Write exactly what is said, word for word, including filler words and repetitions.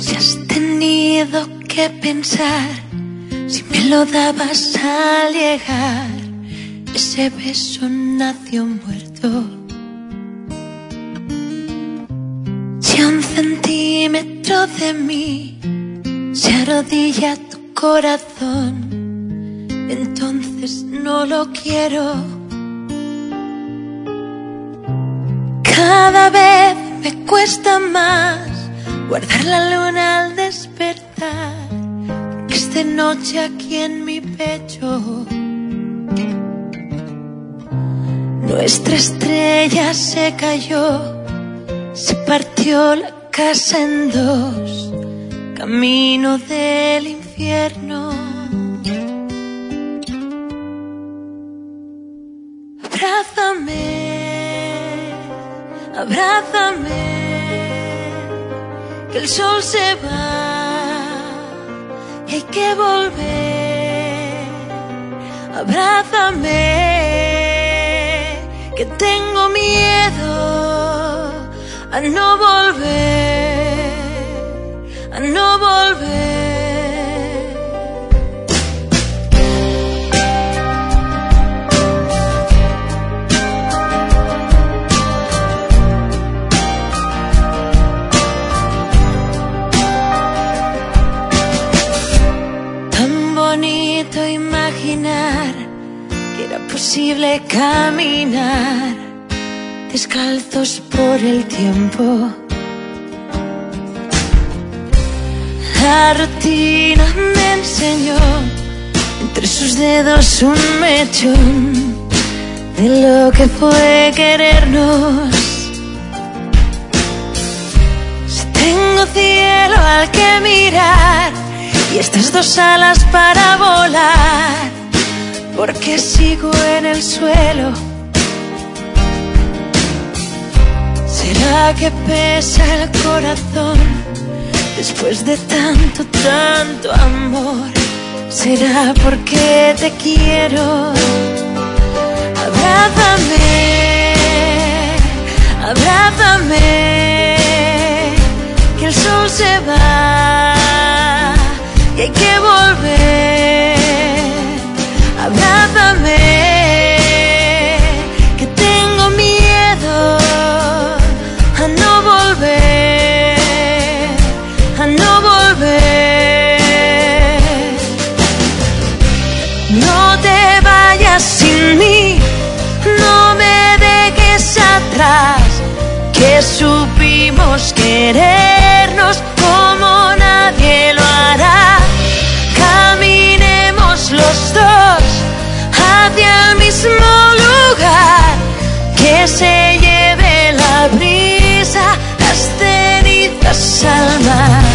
Si has tenido que pensar, si me lo dabas al llegar, ese beso nació muerto. Si a un centímetro de mí se arrodilla tu corazón, entonces no lo quiero. Cada vez me cuesta más guardar la luna al despertar, porque es de noche aquí en mi pecho. Nuestra estrella se cayó, se partió la casa en dos, camino del infierno. Abrázame, abrázame, que el sol se va y hay que volver. Abrázame, que tengo miedo a no volver, a no volver. Bonito imaginar que era posible caminar descalzos por el tiempo. La rutina me enseñó entre sus dedos un mechón de lo que fue querernos. Si tengo cielo al que mirar y estas dos alas para volar, porque sigo en el suelo. ¿Será que pesa el corazón después de tanto, tanto amor? ¿Será porque te quiero? Abrázame, abrázame, que el sol se va y hay que volver. Abrázame, que tengo miedo a no volver, a no volver. No te vayas sin mí, no me dejes atrás, que supimos querernos como nadie lo hará. Caminemos los dos hacia el mismo lugar, que se lleve la brisa, las cenizas al mar.